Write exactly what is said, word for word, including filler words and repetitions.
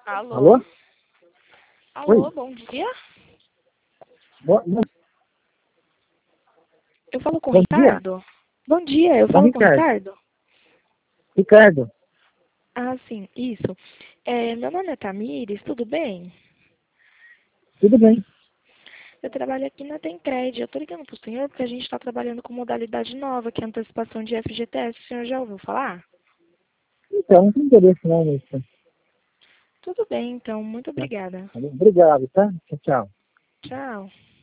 Alô? Alô? Alô, Oi. bom dia. Bo- Bom, Eu falo com o bom dia. Ricardo? Bom dia, eu Bom, falo com o Ricardo. Ricardo? Ricardo, Ah, sim, isso. É, meu nome é Tamires, tudo bem? tudo bem? Eu trabalho aqui na Tencred. Eu tô ligando pro senhor porque a gente está trabalhando com modalidade nova, que é a antecipação de F G T S. O senhor já ouviu falar? Então, não tem interesse não nisso. Tudo bem, então. Muito Tá? obrigada. Obrigado, tá? Tchau, tchau. Tchau.